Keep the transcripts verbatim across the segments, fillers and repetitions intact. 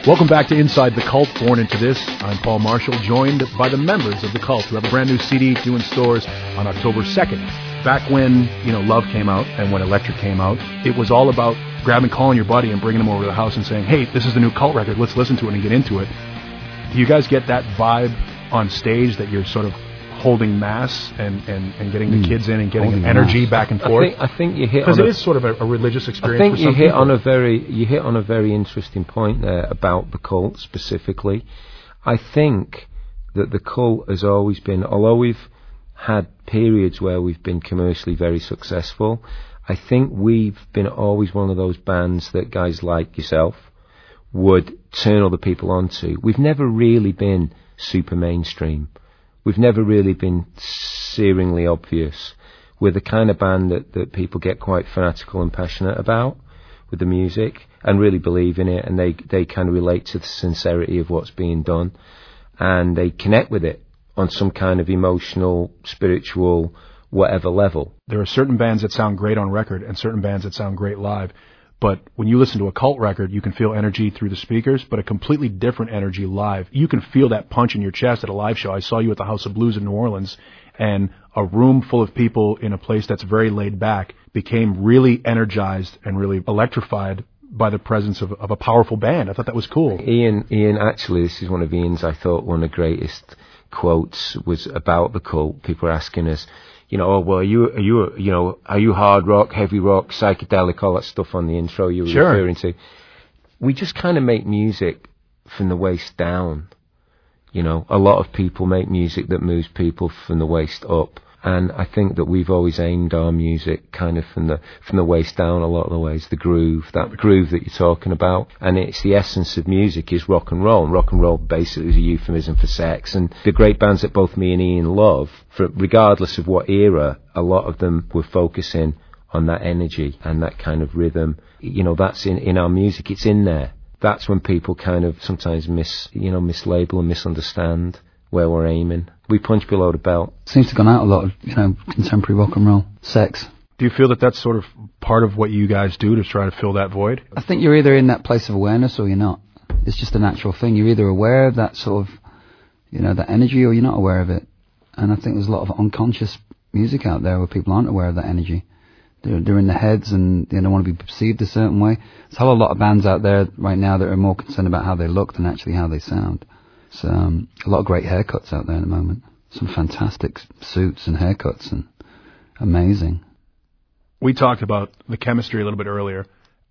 Welcome back to Inside the Cult, Born Into This. I'm Paul Marshall, joined by the members of the Cult who have a brand new C D due in stores on October second. Back when, you know, Love came out and when Electric came out, it was all about grabbing, calling your buddy and bringing him over to the house and saying, hey, this is the new Cult record, let's listen to it and get into it. Do you guys get that vibe on stage that you're sort of holding mass and, and, and getting the kids in and getting an energy mass. back and forth? I think, I think you hit because it is sort of a, a religious experience. I think for you some hit people. on a very you hit on a very interesting point there about the Cult specifically. I think that the Cult has always been, although we've had periods where we've been commercially very successful, I think we've been always one of those bands that guys like yourself would turn other people onto. We've never really been super mainstream. We've never really been searingly obvious. We're the kind of band that, that people get quite fanatical and passionate about with the music and really believe in it, and they, they kind of relate to the sincerity of what's being done, and they connect with it on some kind of emotional, spiritual, whatever level. There are certain bands that sound great on record and certain bands that sound great live. But when you listen to a Cult record, you can feel energy through the speakers, but a completely different energy live. You can feel that punch in your chest at a live show. I saw you at the House of Blues in New Orleans, and a room full of people in a place that's very laid back became really energized and really electrified by the presence of, of a powerful band. I thought that was cool. Ian, Ian, actually, this is one of Ian's, I thought, one of the greatest quotes was about the Cult. People were asking us, you know, oh, well, are you, are you, you know, are you hard rock, heavy rock, psychedelic, all that stuff on the intro you were sure. referring to? We just kind of make music from the waist down. You know, a lot of people make music that moves people from the waist up. And I think that we've always aimed our music kind of from the from the waist down a lot of the ways, the groove, that groove that you're talking about. And it's the essence of music is rock and roll. And rock and roll basically is a euphemism for sex. And the great bands that both me and Ian love, for, regardless of what era, a lot of them were focusing on that energy and that kind of rhythm. You know, that's in, in our music. It's in there. That's when people kind of sometimes mis, you know, mislabel and misunderstand where we're aiming. We punch below the belt. Seems to have gone out a lot of, you know, contemporary rock and roll. Sex. Do you feel that that's sort of part of what you guys do to try to fill that void? I think you're either in that place of awareness or you're not. It's just a natural thing. You're either aware of that sort of, you know, that energy, or you're not aware of it. And I think there's a lot of unconscious music out there where people aren't aware of that energy. They're, they're in their heads and they don't want to be perceived a certain way. There's a whole lot of bands out there right now that are more concerned about how they look than actually how they sound. So, um, a lot of great haircuts out there at the moment. Some fantastic suits and haircuts, and amazing. We talked about the chemistry a little bit earlier.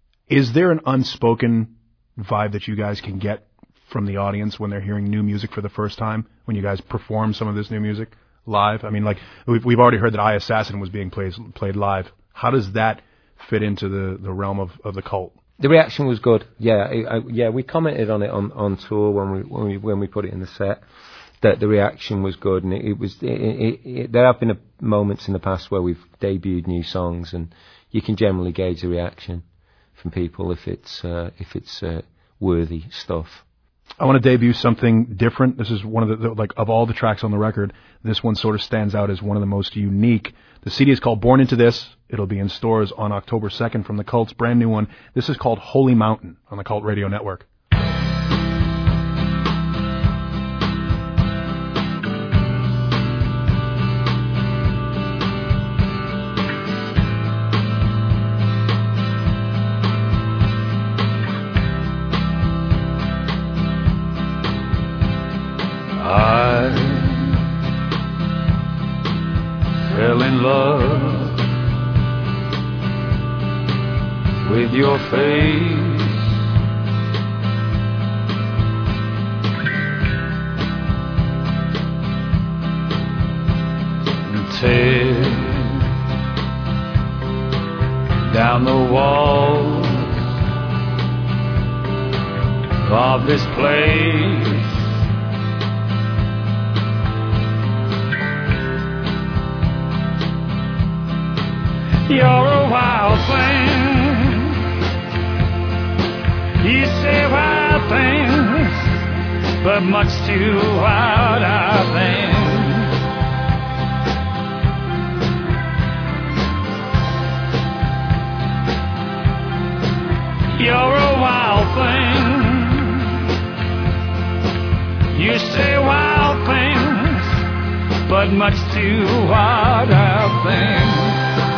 Is there an unspoken vibe that you guys can get from the audience when they're hearing new music for the first time, when you guys perform some of this new music live? I mean, like, we've, we've already heard that I, Assassin was being played, played live. How does that fit into the, the realm of, of the Cult? The reaction was good. Yeah, I, I, yeah. We commented on it on, on tour when we when we when we put it in the set, that the reaction was good, and it, it was. It, it, it, there have been a, moments in the past where we've debuted new songs, and you can generally gauge the reaction from people if it's uh, if it's uh, worthy stuff. I want to debut something different. This is one of the, the like of all the tracks on the record, this one sort of stands out as one of the most unique. The C D is called Born Into This. It'll be in stores on October second from the Cult's brand new one. This is called Holy Mountain on the Cult Radio Network. I fell in love with your face, and tear down the walls of this place. You're a wild thing. You say wild things, but much too wild, I think. You're a wild thing. You say wild things, but much too hard of things.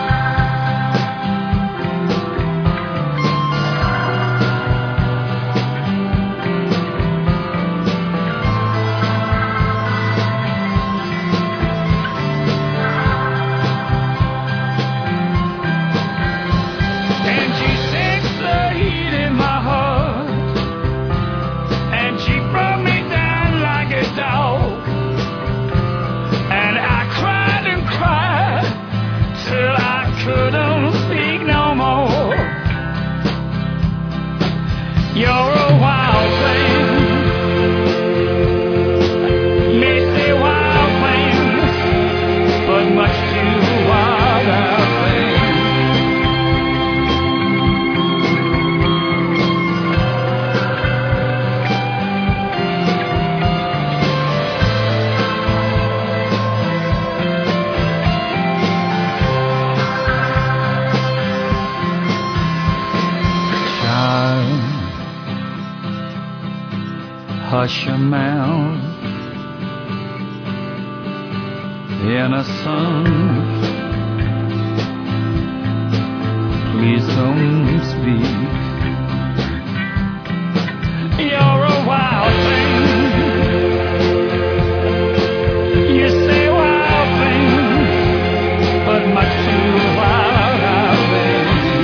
Hush your mouth, innocent. Please don't speak. You're a wild thing. You say wild things, but much too wild out there.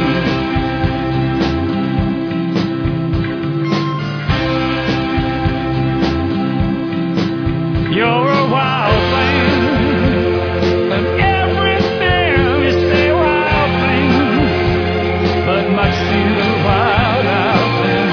You're a wild thing, and everything you say wild things, but much too wild out there.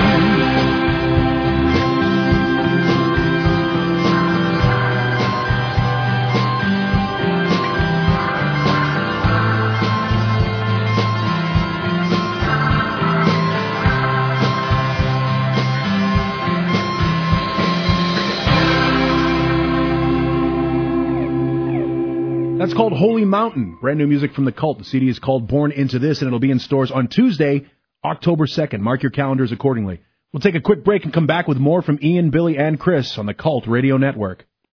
That's called Holy Mountain. Brand new music from The Cult. The C D is called Born Into This, and it'll be in stores on Tuesday, October second. Mark your calendars accordingly. We'll take a quick break and come back with more from Ian, Billy, and Chris on the Cult Radio Network.